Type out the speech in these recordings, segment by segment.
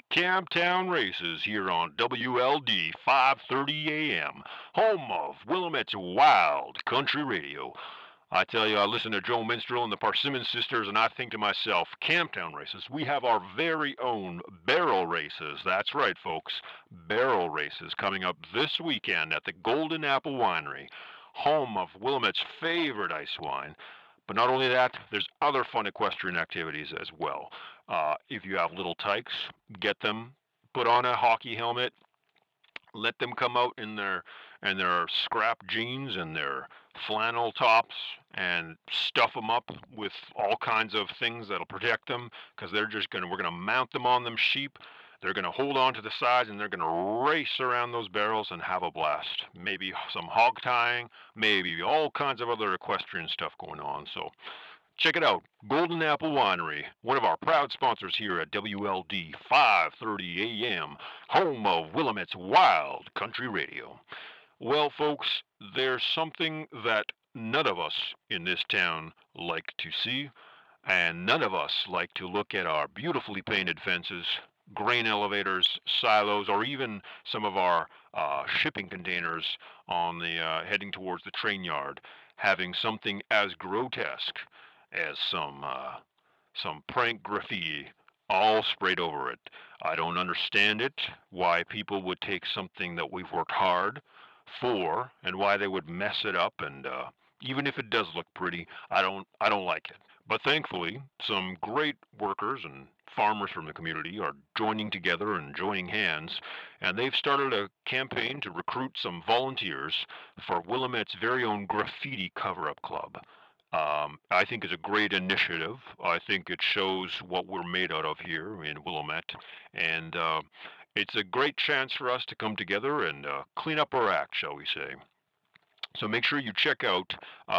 Camptown Races here on WLD 530 AM, home of Willamette's Wild Country Radio. I tell you, I listen to Joe Minstrel and the Parsimmon Sisters, and I think to myself, Camptown Races, we have our very own barrel races. That's right, folks, barrel races coming up this weekend at the Golden Apple Winery, home of Willamette's favorite ice wine. But not only that, there's other fun equestrian activities as well. If you have little tykes, get them, put on a hockey helmet, let them come out in their scrap jeans and their flannel tops and stuff them up with all kinds of things that'll protect them because we're gonna mount them on them sheep. They're gonna hold on to the sides and they're gonna race around those barrels and have a blast. Maybe some hog tying, maybe all kinds of other equestrian stuff going on. So check it out. Golden Apple Winery, one of our proud sponsors here at WLD 530 AM, home of Willamette's Wild Country Radio. Well, folks, there's something that none of us in this town like to see, and none of us like to look at our beautifully painted fences, grain elevators, silos, or even some of our shipping containers on the heading towards the train yard, having something as grotesque as some prank graffiti all sprayed over it. I don't understand it, why people would take something that we've worked hard for and why they would mess it up and even if it does look pretty, I don't like it. But thankfully, some great workers and farmers from the community are joining together and joining hands, and they've started a campaign to recruit some volunteers for Willamette's very own graffiti cover-up club. I think it's a great initiative. I think it shows what we're made out of here in Willamette, and it's a great chance for us to come together and clean up our act, shall we say. So make sure you check out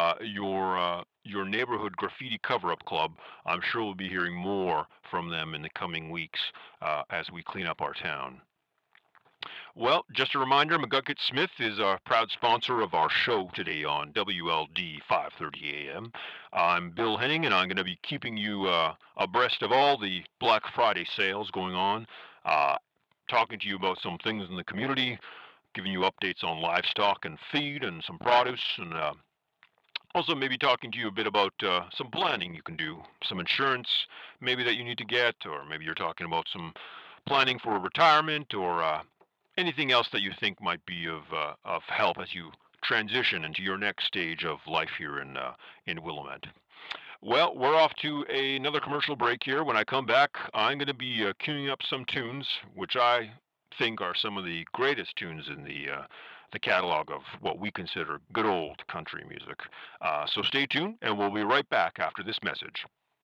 your neighborhood graffiti cover-up club. I'm sure we'll be hearing more from them in the coming weeks as we clean up our town. Well, just a reminder, McGucket Smith is a proud sponsor of our show today on WLD 530 AM. I'm Bill Henning, and I'm going to be keeping you abreast of all the Black Friday sales going on, uh, talking to you about some things in the community, giving you updates on livestock and feed and some produce, and also maybe talking to you a bit about some planning you can do, some insurance maybe that you need to get, or maybe you're talking about some planning for retirement or anything else that you think might be of help as you transition into your next stage of life here in Willamette. Well, we're off to another commercial break here. When I come back, I'm going to be queuing up some tunes, which I think are some of the greatest tunes in the catalog of what we consider good old country music. So stay tuned, and we'll be right back after this message.